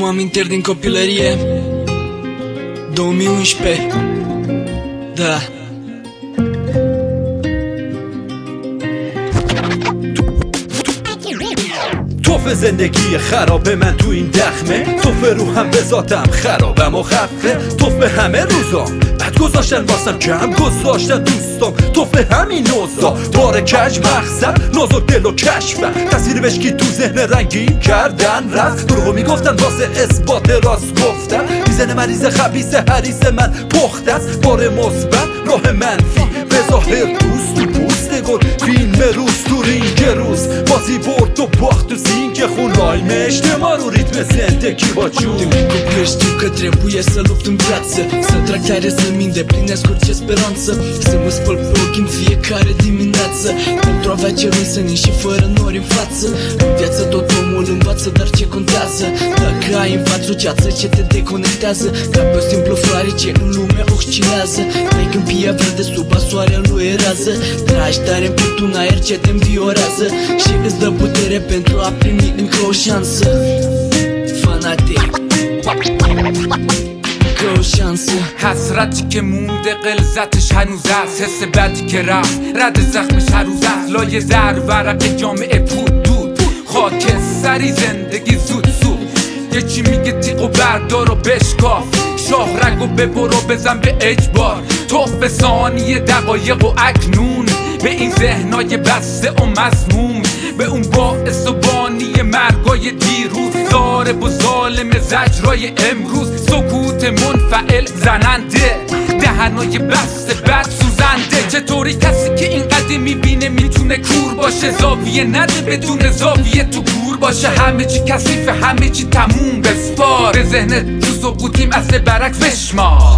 amintiri din copilărie. 2011. Da. توف زندگی خرابه من تو این دخمه، توف روحم به ذاتم خرابم و خفه، توف به همه روزام بد گذاشتن واسم کم گذاشتن دوستام، توف همین نوزا بار کج مقصد نازک دل و کشفم، تصویر بشکی تو ذهن رنگین کردن رست، دروغو میگفتن واسه اثبات راست گفتن، میزنه مریض خبیث حریص من پخته است، بار مثبت راه منفی به ظاهر دوست تو پوست گل، فیلم روز تو رینگ روز، بازی برد و باخت و زینگ خون laime ما رو ritme زندگی با جون. Că știu că trebuie să lupt în viață, să trag tare, să-mi îndeplinesc orice speranță, să mă spăl pe ochi în fiecare dimineață, pentru a avea cerul senin și fără nori în față. În viață tot omul învață, dar ce contează dacă ai în față o ceață ce te deconectează, ca pe o simplu floare ce în lume oscilează, ai câmpia verde sub a soarelui rază, tragi tare în piept un aer ce te înviorează și îți dă putere pentru a primi încă o șansă. Fanatic, încă o șansă. حسرتی که مونده غلظتش هنوز است، حس بدی که رفت رد زخمش هر روز است، لایه زر ورق جامعه پود دود، خاک سری زندگی زود زود، یکی میگه تیغ و بردار و بشکاف، شاه رگ و ببر و بزن به اجبار، توف به ثانیه دقایق و اکنون، به این ذهنای بسته و مضموم، به اون باعث و بانی مرگای دیروز، ضارب و ظالم زجرای امروز، سکوت منفعل زننده، دهنای بسته بد سوزنده. چطوری کسی که اینقدر میبینه میتونه کور باشه، زاویه نده بدون زاویه تو گور باشه، همه چی کثیفه همه چی تموم بسپار، به ذهن تو سقوطیم اصل برعکس بشمار.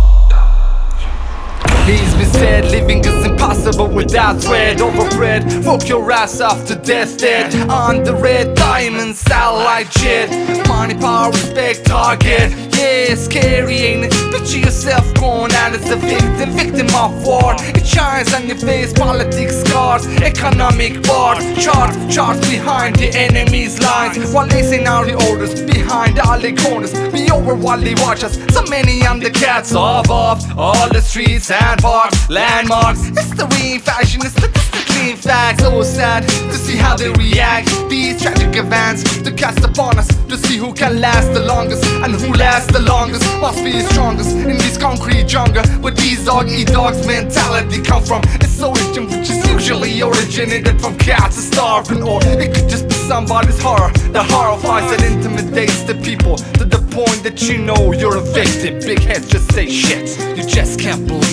Please be said, living is impossible without dread. Overbred, woke your ass off to death dead. On the red diamond satellite jet, money, power, respect, target. Yeah, scary, ain't it? Picture yourself going out as a victim of war. It shines on your face, politics scars, economic bars, charts behind the enemy's lines, while lacing out the orders behind all the corners. Be over while they watch us. So many on the cats off all the streets and parks, landmarks. History in fashion is statistically in fact so sad to see how they react. These tragic events to cast upon us to see who can last the longest and who lasts the longest. Must be the strongest in this concrete jungle where these dog-eat-dogs mentality come from. It's origin which is usually originated from cats and starving, or it could just be somebody's horror that horrifies and intimidates the people to the point that you know you're a victim. Big heads just say shit you just can't believe.